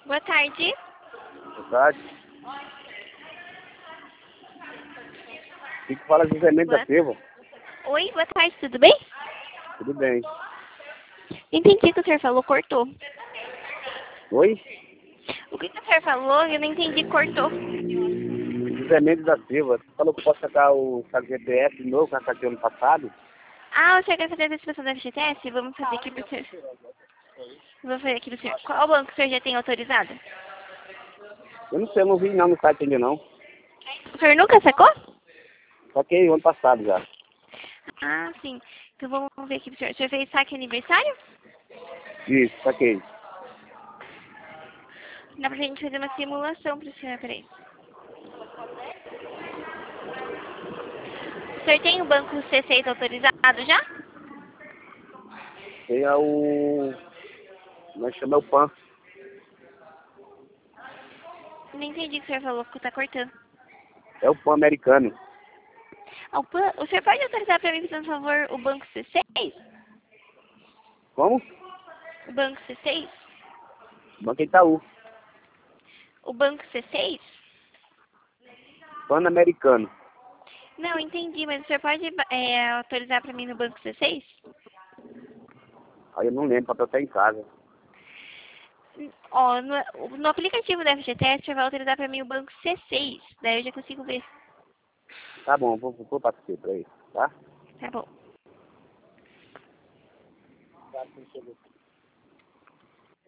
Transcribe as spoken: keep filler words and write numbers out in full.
Boa tarde. Boa tarde. O que que fala José Mendes Boa... da Silva? Oi, boa tarde, tudo bem? Tudo bem. Entendi o que o senhor falou, cortou. Oi? O que, que o senhor falou? Eu não entendi, cortou. José Mendes da Silva. Você falou que eu posso sacar o saco G P S de novo, que eu saquei ano passado? Ah, o senhor quer fazer a antecipação da F G T S? Vamos fazer aqui pro senhor. Vou fazer aqui pro senhor. Qual banco o senhor já tem autorizado? Eu não sei, eu não vi não no site ainda não. O senhor nunca sacou? Saquei o ano passado já. Ah, sim. Então vamos ver aqui pro senhor. O senhor fez saque aniversário? Isso, saquei. Dá pra gente fazer uma simulação pro senhor, peraí. O senhor tem o banco C seis autorizado já? Tem a o... Nós chamamos o PAN. Não entendi o que o senhor falou, porque tá cortando. É o PAN americano. Ah, o, pan... o senhor pode autorizar pra mim, por favor, o banco C seis? Como? O banco C seis? Banco Itaú. O banco C seis? PAN americano. Não, entendi, mas o senhor pode é, autorizar pra mim no banco C seis? Aí eu não lembro, pra estar em casa. Ó, no, no aplicativo da F G T S, o senhor vai autorizar pra mim o banco C seis. Daí eu já consigo ver. Tá bom, vou, vou passar pra aí, tá? Tá bom.